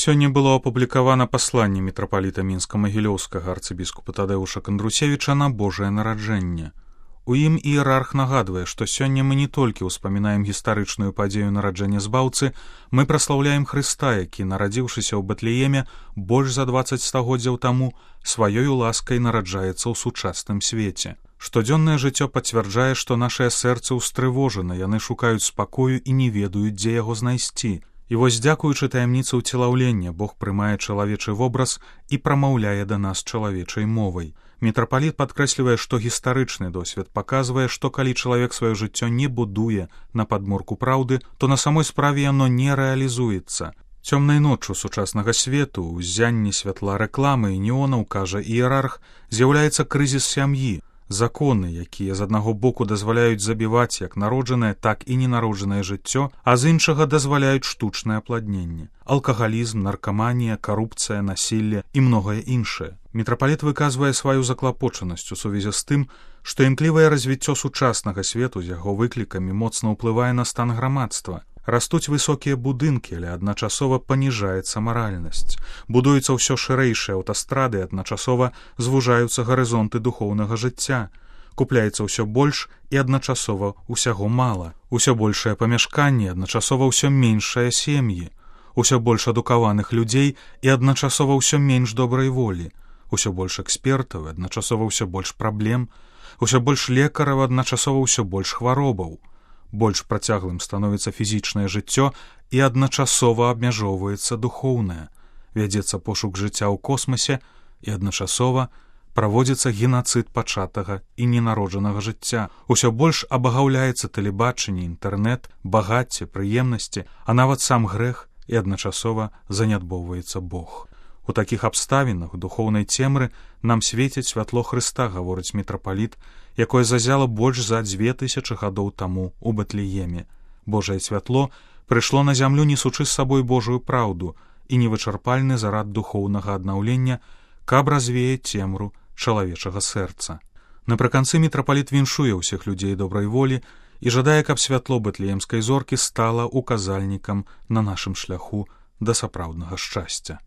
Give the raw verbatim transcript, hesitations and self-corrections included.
Сёння было апублікавана пасланне мітрапаліта мінска-магілёўскага арцыбіскупа Тадэуша Кандрусевіча на Божае нараджэнне. У ім іерарх нагадвае, што сёння мы не толькі ўспамінаем гістарычную падзею нараджэння збаўцы, мы праслаўляем Хрыста, які, нарадзіўшыся ў Бэтлееме больш за дваццаць стагоддзяў таму, сваёю ласкай нараджаецца ў сучасным свеце. Штодзённае жыццё пацвярджае, што нашыя сэрцы ўстрывожаны, яны шукаюць спакою і не ведаюць, дзе яго знайсці. І вось, дзякуючы таямніцы ўцелаўлення, Бог прымае чалавечы вобраз і прамаўляе да нас чалавечай мовай. Мітрапаліт падкрэслівае, што гістарычны досвед паказвае, што калі чалавек сваё жыццё не будуе на падмурку праўды, то на самой справе яно не рэалізуецца. Цёмнай ноччу сучаснага свету, у ззянні святла рэкламы і неонаў, кажа іерарх, з'яўляецца крызіс сям'і. Законы, якія з аднаго боку дазваляюць забіваць як народжанае, так і ненароджанае жыццё, а з іншага дазваляюць штучнае апладненне. Алкагалізм, наркаманія, карупцыя, насілле і многае іншае. Мітрапаліт выказвае сваю заклапочанасць у сувязі з тым, што імклівае развіццё сучаснага свету з яго выклікамі моцна ўплывае на стан грамадства. Растуць высокія будынкі, але адначасова паніжаецца маральнасць. Будуюцца ўсё шырэйшыя аўтастрады, адначасова звужаюцца гарызонты духоўнага жыцця. Купляецца ўсё больш і адначасова ўсяго мала. Усё большае памяшканне, адначасова ўсё меншае сем'і. Усё больш адукаваных людзей і адначасова ўсё менш добрай волі. Усё больш экспертаў, адначасова ўсё больш праблем. Усё больш лекараў, адначасова ўсё больш хваробаў. Больш працяглым становіцца фізічнае жыццё і адначасова абмяжоўваецца духоўнае. Вядзецца пошук жыцця ў космасе і адначасова праводзіцца генацыд пачатага і ненароджанага жыцця. Усё больш абагаўляецца тэлебачанне, інтэрнэт, багацце, прыемнасці, а нават сам грэх, і адначасова занядбоўваецца Бог. У такіх абставінах духоўнай цемры нам свеціць святло Хрыста, гаворыць мітрапаліт, якое зазяла больш за дзве тысячы гадоў таму у Бэтлееме. Божае святло прыйшло на зямлю, несучы з сабой Божую праўду і невычарпальны зарад духоўнага аднаўлення, каб развее цемру чалавечага сэрца. Напрыканцы мітрапаліт віншуе ўсіх людзей добрай волі і жадае, каб святло бэтлеемскай зоркі стала указальнікам на нашым шляху да сапраўднага шчасця.